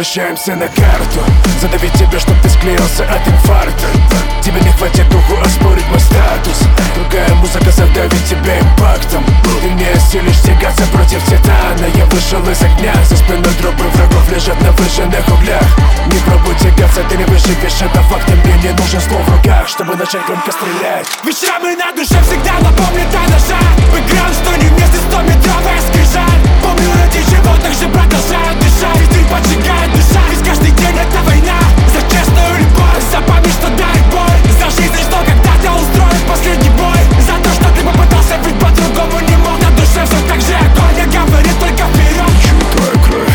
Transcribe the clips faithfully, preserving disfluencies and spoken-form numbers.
возвращаемся на карту. Задавить тебе, чтоб ты склеился от инфаркта. Тебе не хватит духу оспорить мой статус. Другая музыка задавит тебя импактом. Ты не осилишь тягаться против титана. Я вышел из огня, за спиной трупы врагов лежат на выжженных углях. Не пробуй тягаться, ты не выживешь, это факт. Мне не нужен слов в руках, чтобы начать громко стрелять. Вечерами на душе всегда напомнит о ножах. Бэкграунд, что не вместе стометровая скрижаль. Помню, ради чего так же продолжаю дышать. Ведь ты поджигает душа, ведь каждый день это война. За честную любовь, за память, что дарит боль. За жизнь, что когда-то устроит последний бой. За то, что ты попытался, ведь по-другому не мог. На душе все так же огонь, я говорю только вперед. Чую твою кровь.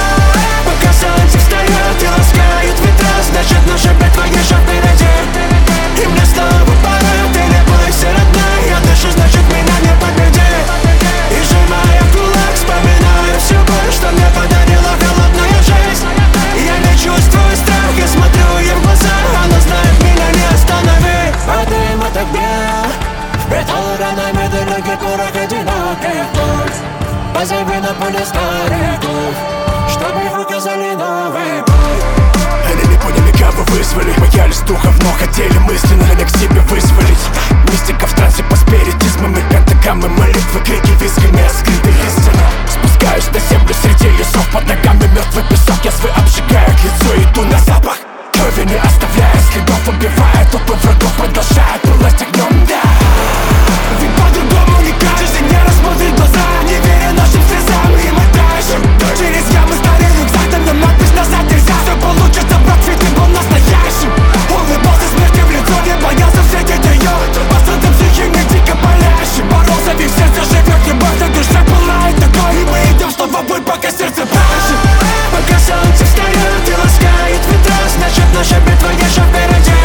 Пока солнце встает и ласкает ветра, значит наша битва еще впереди. И мне снова пора, ты не бойся, родная. Я дышу, значит меня не победи. И сжимая в кулак, вспоминаю всю боль, что мне подарила холодная жизнь. Я не чувствую страх, я смотрю ей в глаза. Она знает, меня не остановить. Падаем от огня, впредь ранами дороги порох одиноких путь. Позови на поле стариков, чтобы их указали новый путь. Они не поняли, кого вызвали. Боялись духов, но хотели мысленно меня к себе вызволить. Мистика в трансе по спиритизмами, пентаграммы, молитвы, крики, визгами скрытых истин. Спускаюсь на землю среди лесов, под ногами мертвый песок. Язвы обжигают лицо, иду на запах крови, не оставляя следов, убивая толпы врагов, продолжая пылать огнем, да. Ведь по-другому никак, жизнь не рассмотрит глаза. Не веря нашим слезам, и мы дальше. Через ямы старый рюкзак, там нам надпись назад нельзя. Все получится, брат, ведь ты был настоящим. Улыбался смерти в лицо, не боялся встретить ее. Пострадом психими дико болящим. Боролся, ведь в сердце живет любовь, на душе пылает огонь. И мы идем снова в бой, пока сердце пляшет. Пока солнце встает и ласкает ветра, значит наша битва еще впереди.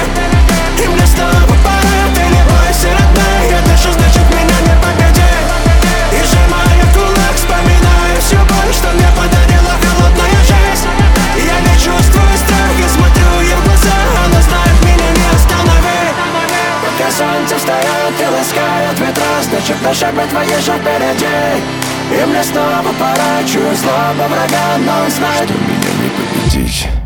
И мне снова пора, ты не бойся, родная. Я дышу, значит меня не победи. И сжимая кулак, вспоминаю всю боль, что мне подарила холодная жизнь. Я не чувствую страх, я смотрю ей в глаза. Она знает, меня не остановить. Пока солнце встает и ласкает ветра, значит наша битва еще впереди. И мне снова пора, чую злоба врага, но он знает, что меня не победить.